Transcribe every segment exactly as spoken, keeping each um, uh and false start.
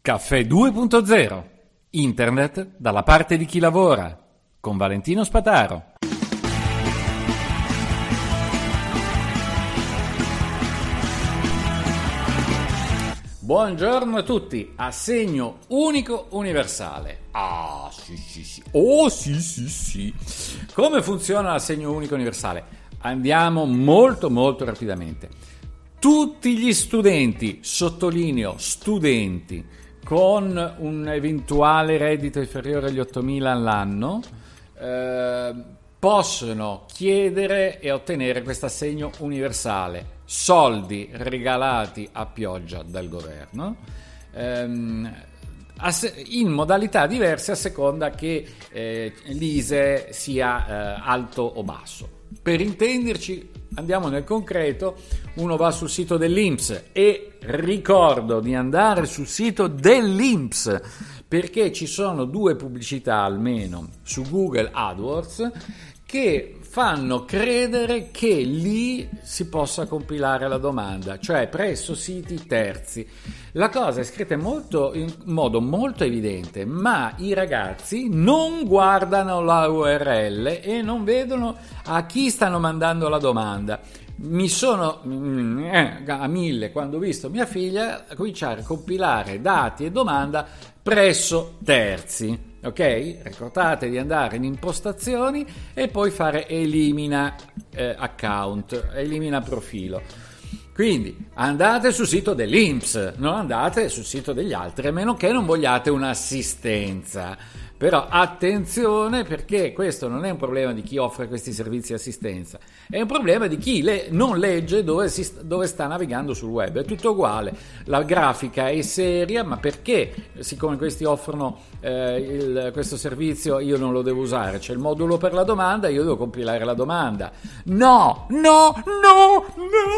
Caffè due punto zero. Internet dalla parte di chi lavora. Con Valentino Spataro. Buongiorno a tutti. Assegno unico universale. Ah, sì, sì, sì. Oh, sì, sì, sì. Come funziona l'assegno unico universale? Andiamo molto, molto rapidamente. Tutti gli studenti, sottolineo studenti, con un eventuale reddito inferiore agli ottomila all'anno eh, possono chiedere e ottenere questo assegno universale, soldi regalati a pioggia dal governo, ehm, in modalità diverse a seconda che eh, l'I S E E sia eh, alto o basso. Per intenderci, andiamo nel concreto, uno va sul sito dell'I N P S e ricordo di andare sul sito dell'I N P S perché ci sono due pubblicità almeno su Google AdWords che fanno credere che lì si possa compilare la domanda, cioè presso siti terzi. La cosa è scritta molto, in modo molto evidente, ma i ragazzi non guardano la U R L e non vedono a chi stanno mandando la domanda. Mi sono eh, a mille quando ho visto mia figlia cominciare a compilare dati e domanda presso terzi. Ok? Ricordate di andare in impostazioni e poi fare elimina eh, account, elimina profilo. Quindi andate sul sito dell'I N P S, non andate sul sito degli altri, a meno che non vogliate un'assistenza. Però attenzione, perché questo non è un problema di chi offre questi servizi di assistenza, è un problema di chi le, non legge dove, si, dove sta navigando sul web. È tutto uguale, la grafica è seria, ma perché, siccome questi offrono eh, il, questo servizio, io non lo devo usare? C'è il modulo per la domanda, io devo compilare la domanda. No, no, no,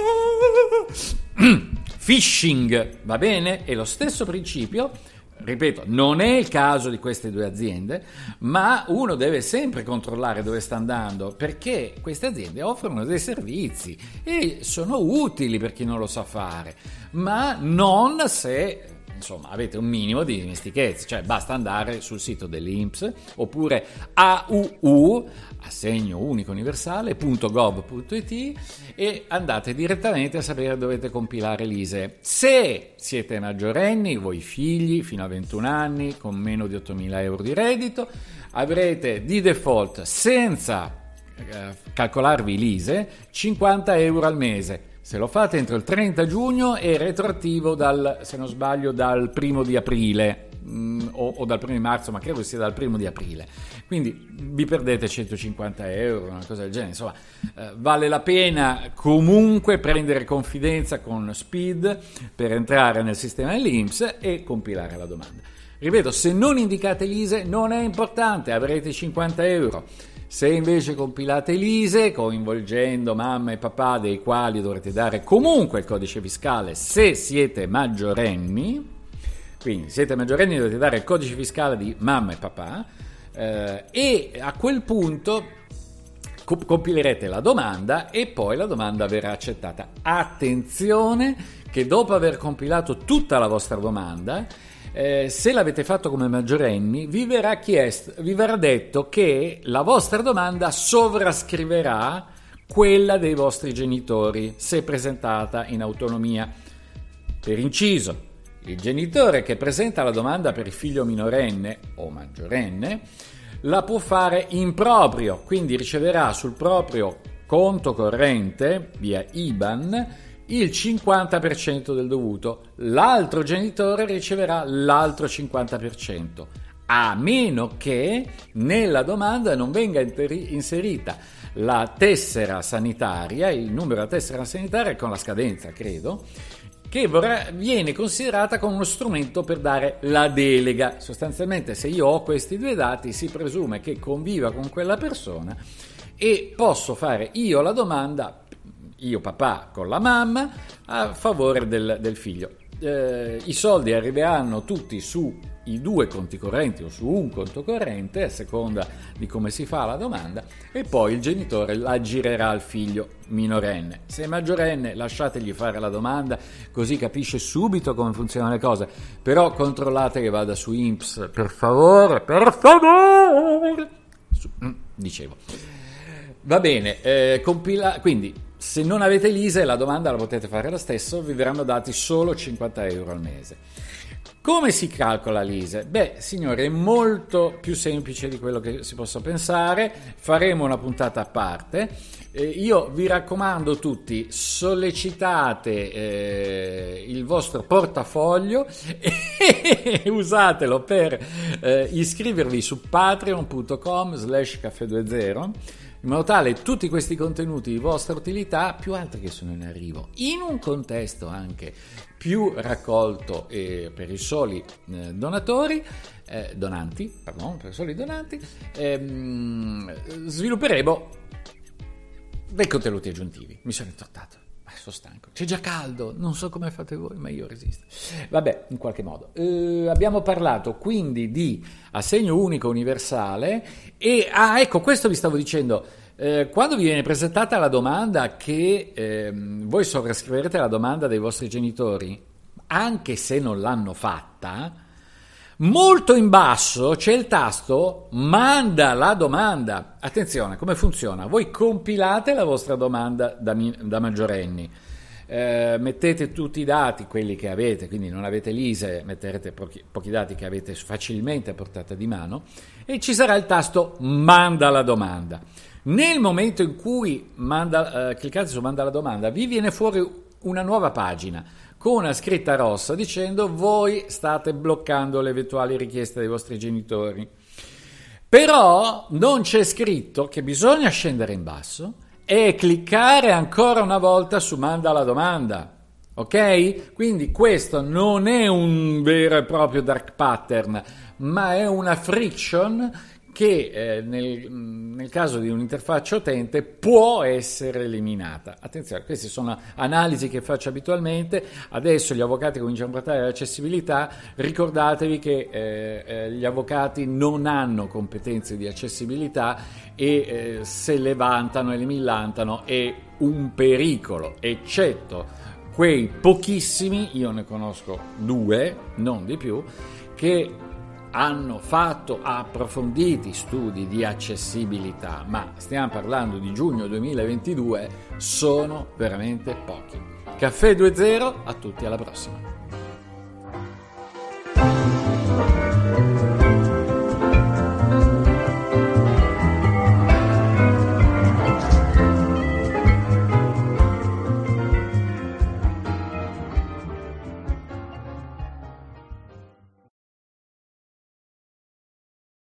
no! Phishing, va bene? È lo stesso principio. Ripeto, non è il caso di queste due aziende, ma uno deve sempre controllare dove sta andando, perché queste aziende offrono dei servizi e sono utili per chi non lo sa fare, ma non se, insomma, avete un minimo di dimestichezza, cioè basta andare sul sito dell'I N P S oppure A U U, assegno unico universale punto gov punto it, e andate direttamente a sapere dove dovete compilare l'I S E E. Se siete maggiorenni, voi figli fino a ventuno anni con meno di ottomila euro di reddito, avrete di default, senza eh, calcolarvi l'I S E E, cinquanta euro al mese. Se lo fate entro il trenta giugno è retroattivo dal, se non sbaglio, dal primo di aprile mh, o, o dal primo di marzo, ma credo sia dal primo di aprile. Quindi vi perdete centocinquanta euro, una cosa del genere. Insomma, eh, vale la pena comunque prendere confidenza con Speed per entrare nel sistema dell'I N P S e compilare la domanda. Ripeto, se non indicate l'I S E E non è importante, avrete cinquanta euro. Se invece compilate l'I S E E coinvolgendo mamma e papà, dei quali dovrete dare comunque il codice fiscale se siete maggiorenni, quindi siete maggiorenni dovete dare il codice fiscale di mamma e papà, eh, e a quel punto co- compilerete la domanda e poi la domanda verrà accettata. Attenzione che dopo aver compilato tutta la vostra domanda, Eh, se l'avete fatto come maggiorenni, vi verrà chiesto, vi verrà detto che la vostra domanda sovrascriverà quella dei vostri genitori se presentata in autonomia. Per inciso, il genitore che presenta la domanda per il figlio minorenne o maggiorenne la può fare in proprio, quindi riceverà sul proprio conto corrente via I B A N il cinquanta per cento del dovuto, l'altro genitore riceverà l'altro cinquanta per cento, a meno che nella domanda non venga inserita la tessera sanitaria, il numero della tessera sanitaria con la scadenza, credo, che vorrà, viene considerata come uno strumento per dare la delega. Sostanzialmente, se io ho questi due dati, si presume che conviva con quella persona e posso fare io la domanda, io papà con la mamma, a favore del, del figlio. Eh, I soldi arriveranno tutti su i due conti correnti o su un conto corrente a seconda di come si fa la domanda, e poi il genitore la girerà al figlio minorenne. Se è maggiorenne lasciategli fare la domanda, così capisce subito come funzionano le cose, però controllate che vada su I N P S, per favore, per favore. Su, dicevo, va bene, eh, compila- quindi se non avete l'I S E la domanda la potete fare lo stesso, vi verranno dati solo cinquanta euro al mese. Come si calcola l'I S E? Beh, signori, è molto più semplice di quello che si possa pensare. Faremo una puntata a parte. Eh, io vi raccomando tutti, sollecitate eh, il vostro portafoglio e usatelo per eh, iscrivervi su patreon punto com slash caffè venti, in modo tale tutti questi contenuti di vostra utilità, più altri che sono in arrivo, in un contesto anche più raccolto eh, per i soli eh, donatori, eh, donanti, pardon, per i soli donanti, ehm, svilupperemo dei contenuti aggiuntivi. Mi sono intortato, ma sono stanco, c'è già caldo, non so come fate voi, ma io resisto. Vabbè, in qualche modo. Eh, abbiamo parlato quindi di assegno unico universale e, ah ecco, questo vi stavo dicendo, eh, quando vi viene presentata la domanda che eh, voi sovrascriverete la domanda dei vostri genitori, anche se non l'hanno fatta, molto in basso c'è il tasto manda la domanda. Attenzione, come funziona? Voi compilate la vostra domanda da, da maggiorenni, eh, mettete tutti i dati, quelli che avete, quindi non avete l'I S E, metterete pochi, pochi dati che avete facilmente a portata di mano, e ci sarà il tasto manda la domanda. Nel momento in cui manda, eh, cliccate su manda la domanda, vi viene fuori una nuova pagina con una scritta rossa dicendo voi state bloccando le eventuali richieste dei vostri genitori. Però non c'è scritto che bisogna scendere in basso e cliccare ancora una volta su manda la domanda. Ok? Quindi questo non è un vero e proprio dark pattern, ma è una friction che eh, nel, nel caso di un'interfaccia utente può essere eliminata. Attenzione, queste sono analisi che faccio abitualmente. Adesso gli avvocati cominciano a portare l'accessibilità. Ricordatevi che eh, eh, gli avvocati non hanno competenze di accessibilità e eh, se le vantano e le millantano è un pericolo, eccetto quei pochissimi, io ne conosco due, non di più, che hanno fatto approfonditi studi di accessibilità, ma stiamo parlando di giugno duemilaventidue, sono veramente pochi. Caffè due zero, a tutti, alla prossima.